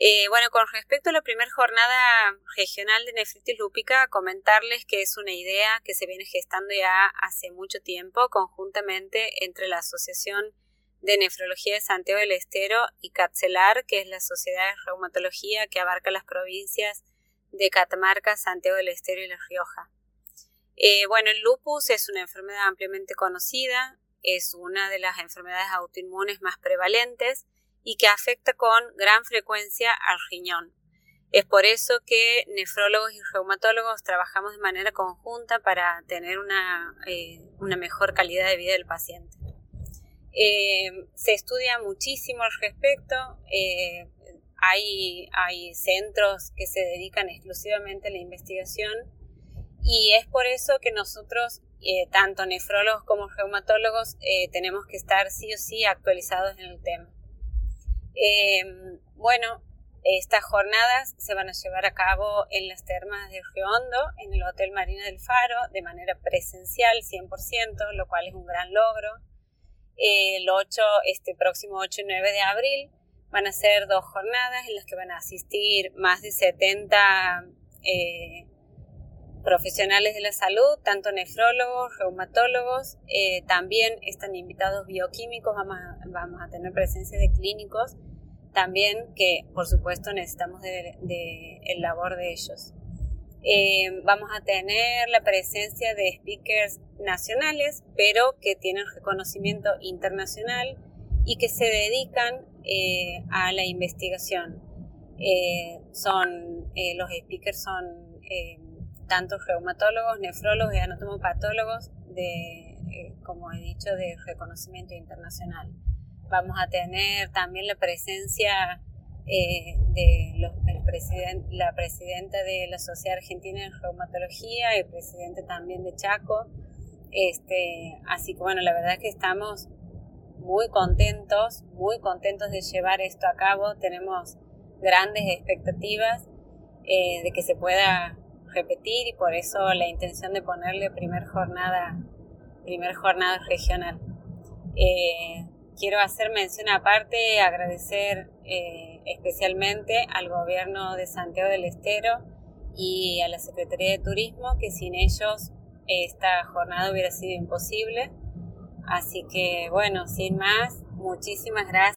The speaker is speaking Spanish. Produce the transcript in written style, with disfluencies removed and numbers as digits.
Bueno, con respecto a la primera jornada regional de nefritis lúpica, comentarles que es una idea que se viene gestando ya hace mucho tiempo conjuntamente entre la Asociación de Nefrología de Santiago del Estero y CATCELAR, que es la Sociedad de Reumatología que abarca las provincias de Catamarca, Santiago del Estero y La Rioja. Bueno, el lupus es una enfermedad ampliamente conocida, es una de las enfermedades autoinmunes más prevalentes y que afecta con gran frecuencia al riñón. Es por eso que nefrólogos y reumatólogos trabajamos de manera conjunta para tener una mejor calidad de vida del paciente. Se estudia muchísimo al respecto, hay centros que se dedican exclusivamente a la investigación y es por eso que nosotros, tanto nefrólogos como reumatólogos, tenemos que estar sí o sí actualizados en el tema. Bueno, estas jornadas se van a llevar a cabo en las termas de Río Hondo, en el Hotel Marina del Faro, de manera presencial 100%, lo cual es un gran logro. Próximo 8 y 9 de abril van a ser 2 jornadas en las que van a asistir más de 70 profesionales de la salud, tanto nefrólogos, reumatólogos, también están invitados bioquímicos, vamos a tener presencia de clínicos también, que por supuesto necesitamos el labor de ellos. Vamos a tener la presencia de speakers nacionales, pero que tienen reconocimiento internacional y que se dedican a la investigación. Los speakers son tanto reumatólogos, nefrólogos y anatomopatólogos como he dicho, de reconocimiento internacional. Vamos a tener también la presencia de la presidenta de la Sociedad Argentina de Reumatología y el presidente también de Chaco. Así que bueno, la verdad es que estamos muy contentos de llevar esto a cabo. Tenemos grandes expectativas de que se pueda repetir y por eso la intención de ponerle primer jornada regional. Quiero hacer mención aparte, agradecer especialmente al gobierno de Santiago del Estero y a la Secretaría de Turismo, que sin ellos esta jornada hubiera sido imposible. Así que bueno, sin más, muchísimas gracias.